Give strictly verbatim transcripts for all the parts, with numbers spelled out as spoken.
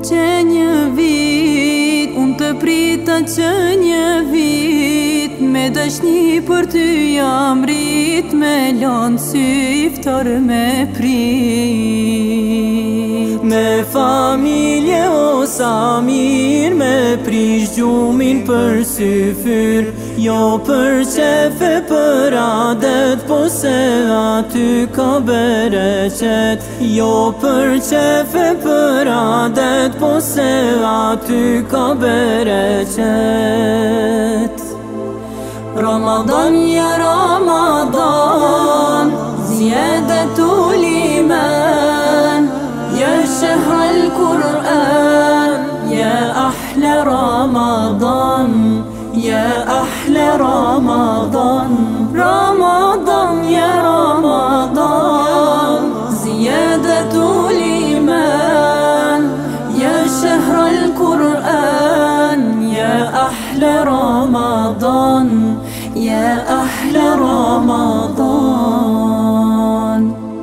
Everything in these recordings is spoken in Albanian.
që një vit unë të prita që një vit me dashni për ty jam rrit me lanë sy iftar me prit me familje o Samir me prish gjumin për sy fyr jo për qefe për adet po se aty ka bereqet jo për qefe për adet po se aty ka bereqet Ramadan ya Ramadan زيادة الإيمان يا شهر القرآن يا أحلى رمضان يا أحلى رمضان رمضان يا رمضان زيادة الإيمان يا شهر القرآن يا أحلى رمضان يا أحلى رمضان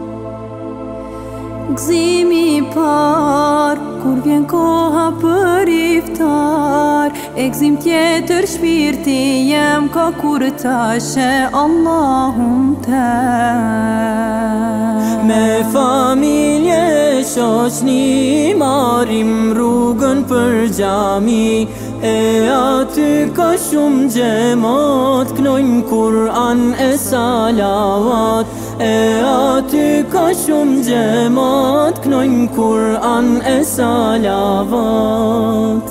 Gëzimi par, kur vjen koha për iftar E gëzim tjetër shpirti jem ka kur tashe Allahum te Me familje shoqni marim rrugën për gjami E aty ka shumë gjemat knojnë Kur'an e salavat E aty ka shumë gjemat knojnë Kur'an e salavat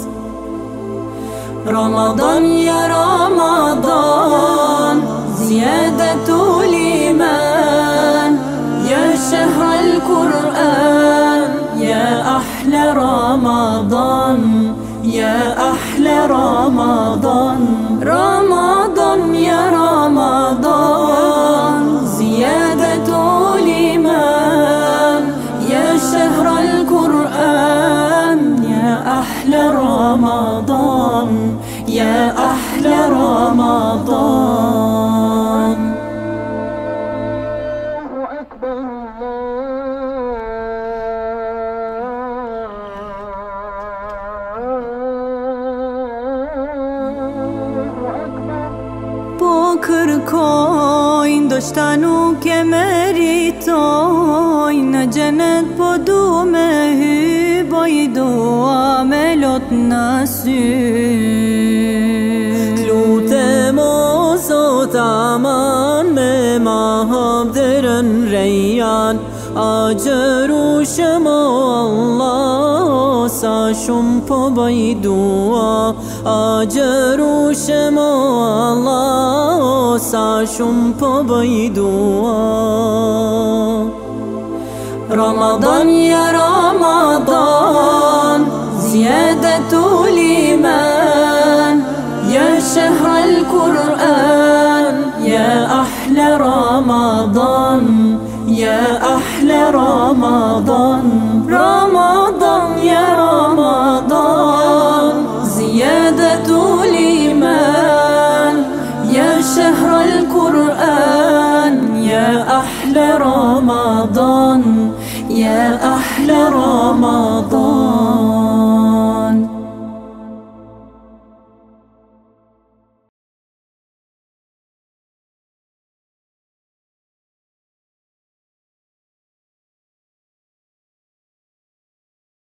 Ramadan ya Ramadan زيادة الإيمان يا شهر القرآن يا أحلى رمضان يا أحلى رمضان رمضان يا رمضان زيادة الإيمان يا شهر القرآن يا أحلى رمضان يا أحلى رمضان Po kërkojnë, do shta nuk e meritojnë Në gjenet po du me hy, boj dua me lot në sy Lutem o Zot aman me ma hap derën rejan Agjëru shëm o Allah sa shumë po bëj dua Agjëru shëm o Allah sa shumë po bëj dua Ramadan ya Ramadan زيادة الإيمان يا شهر القرآن يا أحلى رمضان يا أحلى رمضان رمضان يا رمضان زيادة الإيمان يا شهر القرآن يا أحلى رمضان يا أحلى رمضان